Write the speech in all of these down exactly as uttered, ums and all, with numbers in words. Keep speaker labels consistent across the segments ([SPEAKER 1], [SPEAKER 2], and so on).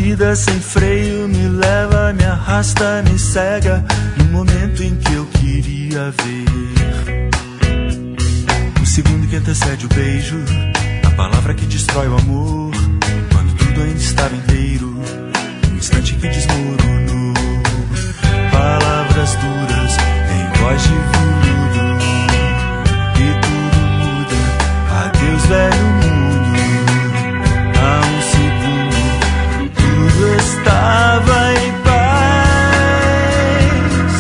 [SPEAKER 1] vida sem freio me leva, me arrasta, me cega no momento em que eu queria ver. O segundo que antecede o beijo, a palavra que destrói o amor, quando tudo ainda estava inteiro, um instante que desmoronou. Palavras duras em voz de veludo, e tudo muda, adeus velho mundo. Há um segundo tudo estava em paz.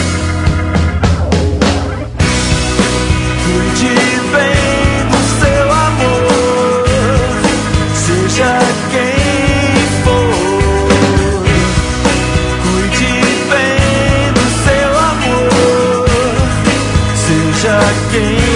[SPEAKER 1] Cuide bem do seu amor, seja quem for. Cuide bem do seu amor, seja quem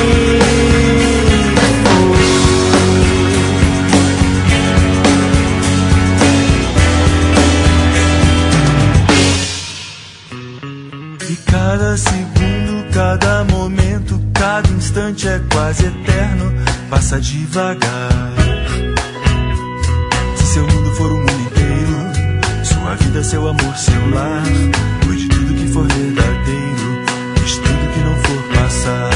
[SPEAKER 1] Cada segundo, cada momento, cada instante é quase eterno, passa devagar. Se seu mundo for o mundo inteiro, sua vida, seu amor, seu lar, cuide tudo que for verdadeiro, deixe tudo que não for passar.